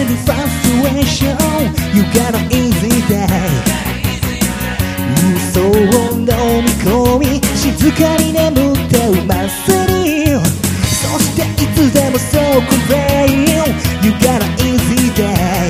the frustration. You got an easy day. 嘘を飲み込み静かに眠ってうますり、そしていつでもそうcomplain. You got an easy day.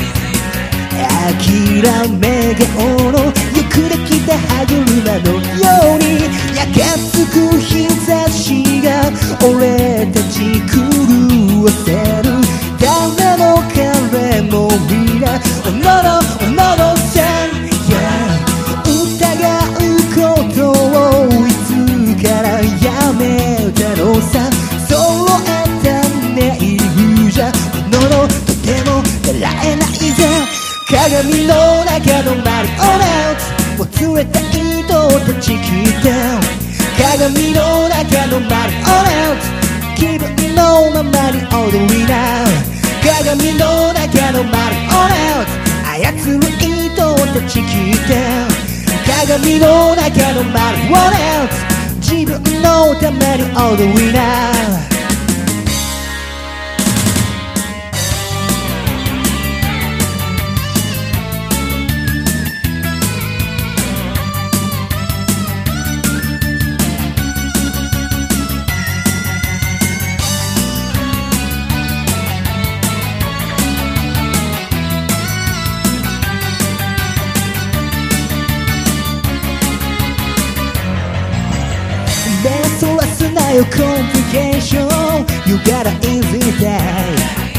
諦め顔のよくできた歯車のように焼けつく日差しが俺たち狂わせる。誰も彼も皆おののせん、疑うことをいつからやめたのさ。揃えたネイルじゃのとても笑えないぜ。鏡の中のマリオネット忘れた糸を断ち切って鏡の中のマリオネット気分のままに踊りな。鏡の中のマリオネット操る糸を断ち切って鏡の中のマリオネット自分のために踊りな。目そらすなよcomplication. You got an easy day.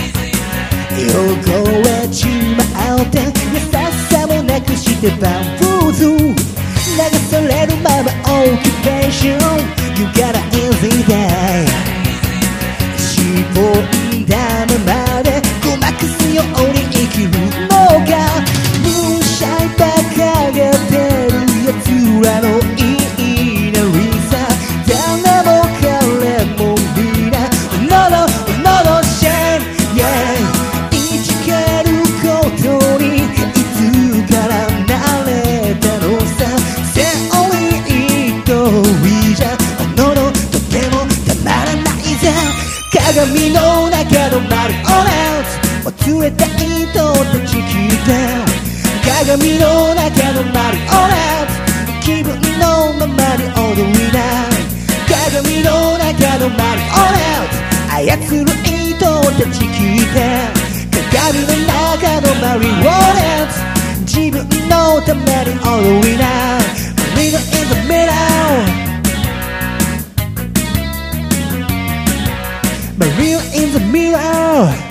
汚れちまって優しさもなくしてバンフーズ流されるまま occupation. You got an easy day. しぼんだままでごまくすように生きるのが無シャイばかげてるやつらのいいなりさ。誰も彼も皆のシェン、生きてることにいつから慣れたのさ。セオリー通りじゃのとてもたまらないぜ。鏡の中のマリオネット忘れた糸を断ち切って鏡の中のマリオネット気分のままに踊りな。鏡の中のマリオネット操る糸を断ち切って鏡の中のマリオネット自分のために踊りな。Maria in the middle, Maria in the mirror.